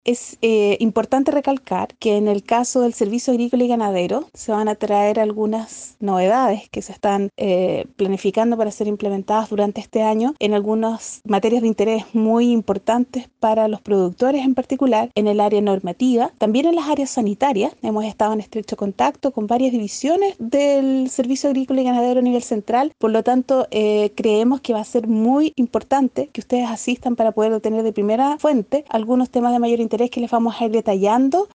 Es importante recalcar que en el caso del servicio agrícola y ganadero se van a traer algunas novedades que se están planificando para ser implementadas durante este año en algunas materias de interés muy importantes para los productores en particular, en el área normativa, también en las áreas sanitarias. Hemos estado en estrecho contacto con varias divisiones del servicio agrícola y ganadero a nivel central, por lo tanto creemos que va a ser muy importante que ustedes asistan para poder obtener de primera fuente algunos temas de mayor interés que les vamos a ir detallando